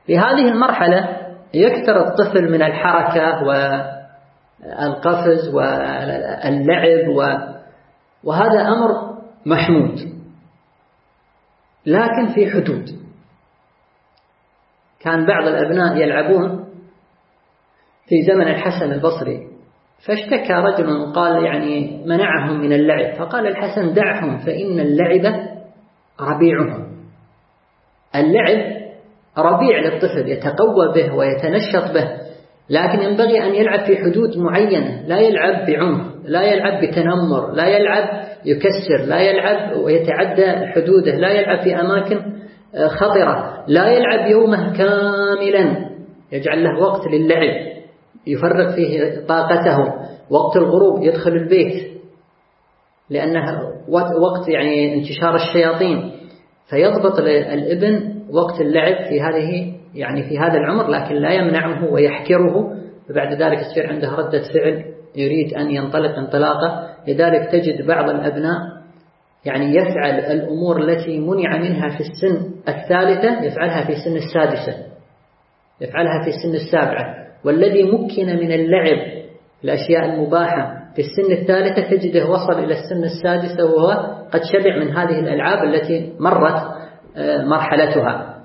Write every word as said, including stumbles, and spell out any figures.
في هذه المرحلة يكثر الطفل من الحركة والقفز واللعب، وهذا أمر محمود لكن في حدود. كان بعض الأبناء يلعبون في زمن الحسن البصري، فاشتكى رجل وقال يعني منعهم من اللعب، فقال الحسن دعهم فإن اللعب ربيعهم. اللعب ربيع للطفل يتقوى به ويتنشط به، لكن ينبغي أن يلعب في حدود معينة، لا يلعب بعنف، لا يلعب بتنمر، لا يلعب يكسر، لا يلعب ويتعدى حدوده، لا يلعب في أماكن خطرة، لا يلعب يومه كاملا، يجعل له وقت للعب يفرغ فيه طاقته. وقت الغروب يدخل البيت لأنه وقت يعني انتشار الشياطين، فيضبط الابن وقت اللعب في هذه يعني في هذا العمر، لكن لا يمنعه ويحكره، فبعد ذلك تصير عنده ردة فعل يريد أن ينطلق انطلاقة. لذلك تجد بعض الأبناء يعني يفعل الأمور التي منع منها في السن الثالثة يفعلها في السن السادسة، يفعلها في السن السابعة، والذي مكن من اللعب الأشياء المباحة في السن الثالثة تجده وصل إلى السن السادسة وهو قد شبع من هذه الألعاب التي مرت مرحلتها.